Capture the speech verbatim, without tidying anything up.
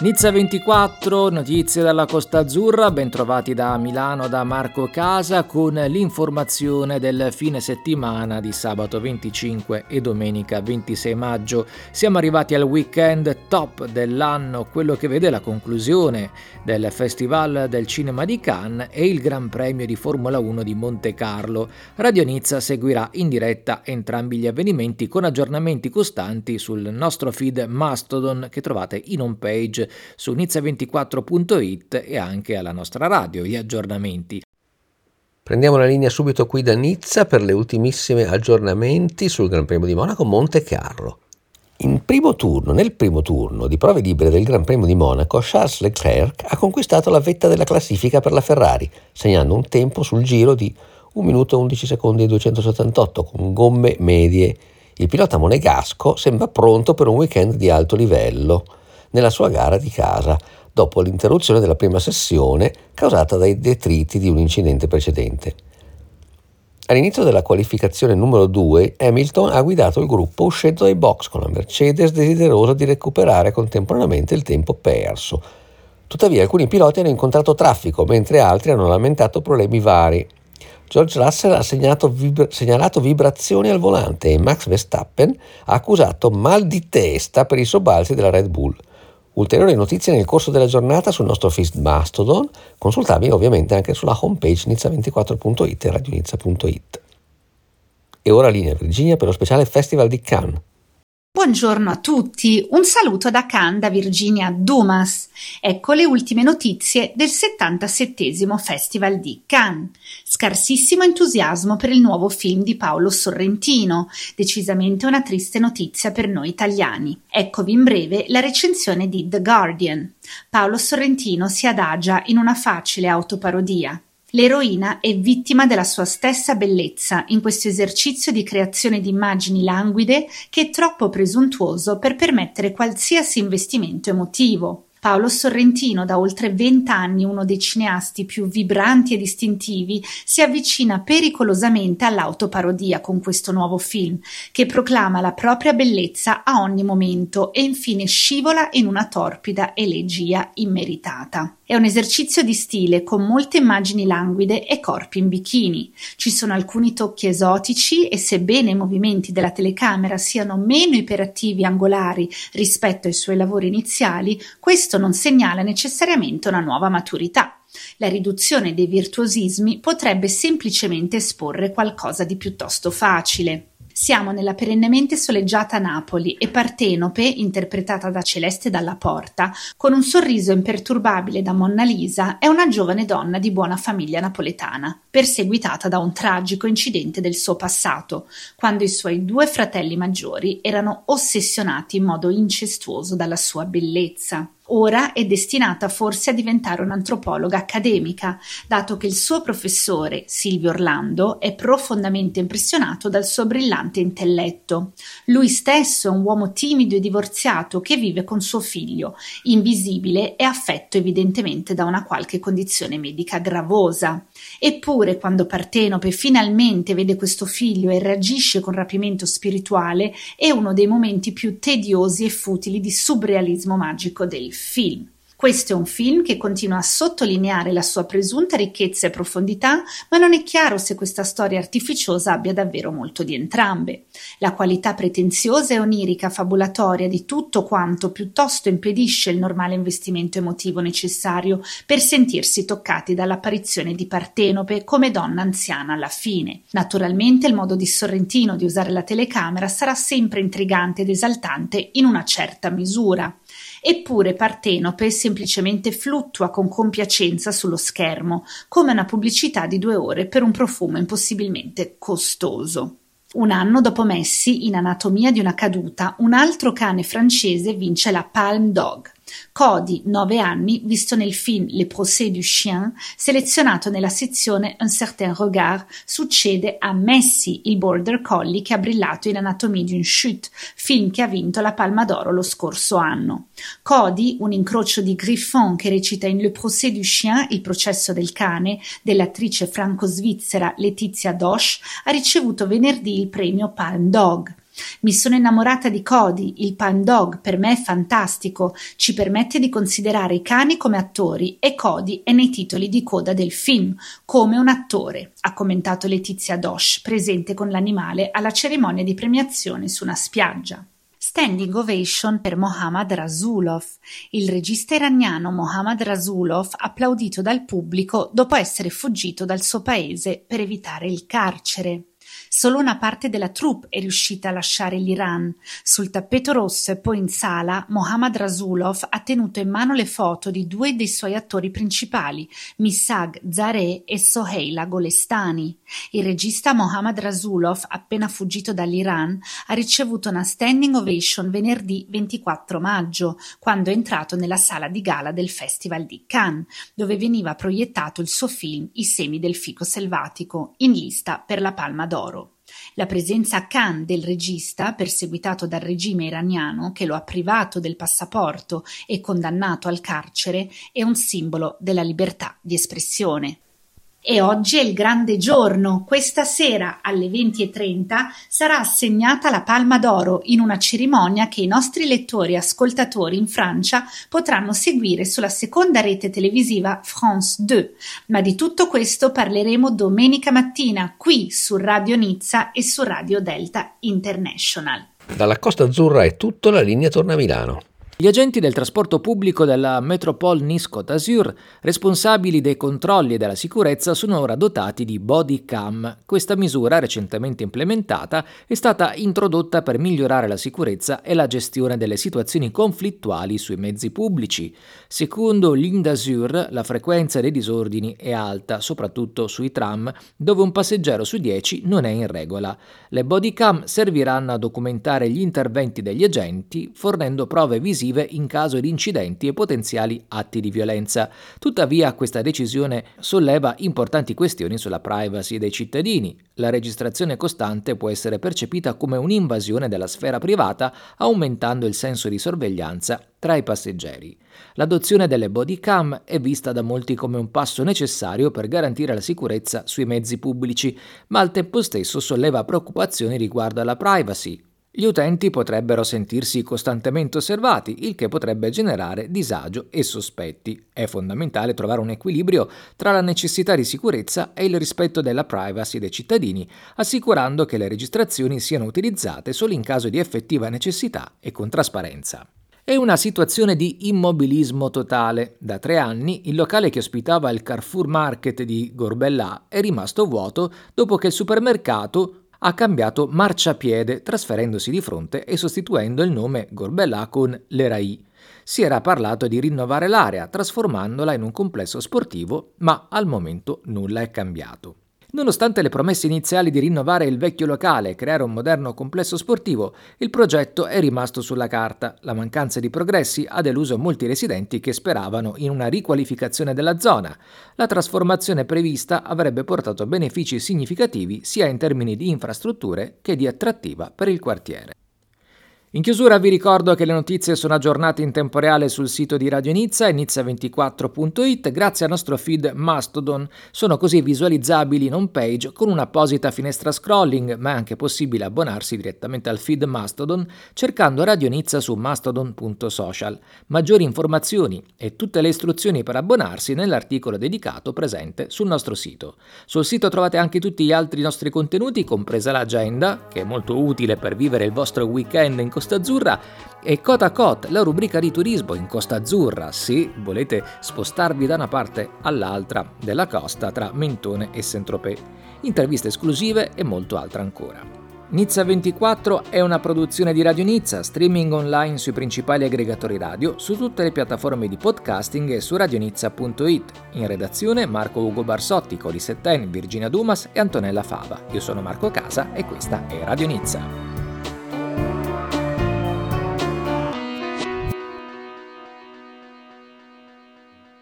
Nizza ventiquattro, notizie dalla Costa Azzurra, bentrovati da Milano da Marco Casa con l'informazione del fine settimana di sabato venticinque e domenica ventisei maggio. Siamo arrivati al weekend top dell'anno, quello che vede la conclusione del Festival del Cinema di Cannes e il Gran Premio di Formula uno di Monte Carlo. Radio Nizza seguirà in diretta entrambi gli avvenimenti con aggiornamenti costanti sul nostro feed Mastodon che trovate in home page su nizza ventiquattro punto it e anche alla nostra radio, gli aggiornamenti. Prendiamo la linea subito qui da Nizza per le ultimissime aggiornamenti sul Gran Premio di Monaco Monte Carlo. In primo turno, nel primo turno di prove libere del Gran Premio di Monaco, Charles Leclerc ha conquistato la vetta della classifica per la Ferrari, segnando un tempo sul giro di un minuto undici secondi e duecentosettantotto con gomme medie. Il pilota monegasco sembra pronto per un weekend di alto livello nella sua gara di casa, dopo l'interruzione della prima sessione causata dai detriti di un incidente precedente. All'inizio della qualificazione numero due, Hamilton ha guidato il gruppo uscendo dai box con la Mercedes desiderosa di recuperare contemporaneamente il tempo perso. Tuttavia alcuni piloti hanno incontrato traffico, mentre altri hanno lamentato problemi vari. George Russell ha segnato vibra- segnalato vibrazioni al volante e Max Verstappen ha accusato mal di testa per i sobbalzi della Red Bull. Ulteriori notizie nel corso della giornata sul nostro feed Mastodon, consultabili ovviamente anche sulla homepage nizza ventiquattro punto it e radionizza punto it. E ora linea Virginia per lo speciale Festival di Cannes. Buongiorno a tutti, un saluto da Cannes da Virginia Dumas. Ecco le ultime notizie del settantasettesimo Festival di Cannes. Scarsissimo entusiasmo per il nuovo film di Paolo Sorrentino, decisamente una triste notizia per noi italiani. Eccovi in breve la recensione di The Guardian. Paolo Sorrentino si adagia in una facile autoparodia. L'eroina è vittima della sua stessa bellezza in questo esercizio di creazione di immagini languide che è troppo presuntuoso per permettere qualsiasi investimento emotivo. Paolo Sorrentino, da oltre vent'anni uno dei cineasti più vibranti e distintivi, si avvicina pericolosamente all'autoparodia con questo nuovo film, che proclama la propria bellezza a ogni momento e infine scivola in una torpida elegia immeritata. È un esercizio di stile con molte immagini languide e corpi in bikini. Ci sono alcuni tocchi esotici e sebbene i movimenti della telecamera siano meno iperattivi e angolari rispetto ai suoi lavori iniziali, questo non segnala necessariamente una nuova maturità. La riduzione dei virtuosismi potrebbe semplicemente esporre qualcosa di piuttosto facile. Siamo nella perennemente soleggiata Napoli e Partenope, interpretata da Celeste Dalla Porta, con un sorriso imperturbabile da Monna Lisa, è una giovane donna di buona famiglia napoletana, perseguitata da un tragico incidente del suo passato, quando i suoi due fratelli maggiori erano ossessionati in modo incestuoso dalla sua bellezza. Ora è destinata forse a diventare un'antropologa accademica, dato che il suo professore, Silvio Orlando, è profondamente impressionato dal suo brillante intelletto. Lui stesso è un uomo timido e divorziato che vive con suo figlio, invisibile e affetto evidentemente da una qualche condizione medica gravosa. Eppure, quando Partenope finalmente vede questo figlio e reagisce con rapimento spirituale, è uno dei momenti più tediosi e futili di subrealismo magico del film. Questo è un film che continua a sottolineare la sua presunta ricchezza e profondità, ma non è chiaro se questa storia artificiosa abbia davvero molto di entrambe. La qualità pretenziosa e onirica fabulatoria di tutto quanto piuttosto impedisce il normale investimento emotivo necessario per sentirsi toccati dall'apparizione di Partenope come donna anziana alla fine. Naturalmente il modo di Sorrentino di usare la telecamera sarà sempre intrigante ed esaltante in una certa misura. Eppure Partenope semplicemente fluttua con compiacenza sullo schermo, come una pubblicità di due ore per un profumo impossibilmente costoso. Un anno dopo Messi, in Anatomia di una caduta, un altro cane francese vince la Palme d'Or. Cody, nove anni, visto nel film Le procès du chien, selezionato nella sezione Un certain regard, succede a Messi, il border collie che ha brillato in Anatomie d'une chute, film che ha vinto la Palma d'Oro lo scorso anno. Cody, un incrocio di Griffon che recita in Le procès du chien, il processo del cane, dell'attrice franco-svizzera Letizia Dosch, ha ricevuto venerdì il premio Palme d'Or. Mi sono innamorata di Cody, il Palm Dog per me è fantastico, ci permette di considerare i cani come attori e Cody è nei titoli di coda del film, come un attore, ha commentato Letizia Dosch, presente con l'animale alla cerimonia di premiazione su una spiaggia. Standing ovation per Mohammad Rasulov. Il regista iraniano Mohammad Rasulov applaudito dal pubblico dopo essere fuggito dal suo paese per evitare il carcere. Solo una parte della troupe è riuscita a lasciare l'Iran. Sul tappeto rosso e poi in sala, Mohammad Rasulov ha tenuto in mano le foto di due dei suoi attori principali, Mishag Zareh e Soheila Golestani. Il regista Mohammad Rasulov, appena fuggito dall'Iran, ha ricevuto una standing ovation venerdì ventiquattro maggio, quando è entrato nella sala di gala del Festival di Cannes, dove veniva proiettato il suo film I semi del fico selvatico, in lista per la Palma d'Oro. La presenza a Cannes del regista, perseguitato dal regime iraniano che lo ha privato del passaporto e condannato al carcere, è un simbolo della libertà di espressione. E oggi è il grande giorno. Questa sera alle venti e trenta sarà assegnata la Palma d'Oro in una cerimonia che i nostri lettori e ascoltatori in Francia potranno seguire sulla seconda rete televisiva France due. Ma di tutto questo parleremo domenica mattina qui su Radio Nizza e su Radio Delta International. Dalla Costa Azzurra è tutto, la linea torna a Milano. Gli agenti del trasporto pubblico della Métropole Nice-Côte d'Azur, responsabili dei controlli e della sicurezza, sono ora dotati di body cam. Questa misura, recentemente implementata, è stata introdotta per migliorare la sicurezza e la gestione delle situazioni conflittuali sui mezzi pubblici. Secondo l'Indazur, la frequenza dei disordini è alta, soprattutto sui tram, dove un passeggero su dieci non è in regola. Le body cam serviranno a documentare gli interventi degli agenti, fornendo prove visive in caso di incidenti e potenziali atti di violenza. Tuttavia, questa decisione solleva importanti questioni sulla privacy dei cittadini. La registrazione costante può essere percepita come un'invasione della sfera privata, aumentando il senso di sorveglianza tra i passeggeri. L'adozione delle body cam è vista da molti come un passo necessario per garantire la sicurezza sui mezzi pubblici, ma al tempo stesso solleva preoccupazioni riguardo alla privacy. Gli utenti potrebbero sentirsi costantemente osservati, il che potrebbe generare disagio e sospetti. È fondamentale trovare un equilibrio tra la necessità di sicurezza e il rispetto della privacy dei cittadini, assicurando che le registrazioni siano utilizzate solo in caso di effettiva necessità e con trasparenza. È una situazione di immobilismo totale. Da tre anni il locale che ospitava il Carrefour Market di Gorbella è rimasto vuoto dopo che il supermercato ha cambiato marciapiede, trasferendosi di fronte e sostituendo il nome Gorbella con l'Eraï. Si era parlato di rinnovare l'area, trasformandola in un complesso sportivo, ma al momento nulla è cambiato. Nonostante le promesse iniziali di rinnovare il vecchio locale e creare un moderno complesso sportivo, il progetto è rimasto sulla carta. La mancanza di progressi ha deluso molti residenti che speravano in una riqualificazione della zona. La trasformazione prevista avrebbe portato benefici significativi sia in termini di infrastrutture che di attrattiva per il quartiere. In chiusura vi ricordo che le notizie sono aggiornate in tempo reale sul sito di Radio Nizza e nizza ventiquattro punto it grazie al nostro feed Mastodon. Sono così visualizzabili in home page con un'apposita finestra scrolling, ma è anche possibile abbonarsi direttamente al feed Mastodon cercando Radio Nizza su mastodon punto social. Maggiori informazioni e tutte le istruzioni per abbonarsi nell'articolo dedicato presente sul nostro sito. Sul sito trovate anche tutti gli altri nostri contenuti, compresa l'agenda, che è molto utile per vivere il vostro weekend in Costa Azzurra, e Cota Cot, la rubrica di turismo in Costa Azzurra, se volete spostarvi da una parte all'altra della costa tra Mentone e Saint-Tropez, interviste esclusive e molto altro ancora. Nizza ventiquattro è una produzione di Radio Nizza, streaming online sui principali aggregatori radio, su tutte le piattaforme di podcasting e su radionizza punto it. In redazione Marco Ugo Barsotti, Coli Setten, Virginia Dumas e Antonella Fava. Io sono Marco Casa e questa è Radio Nizza.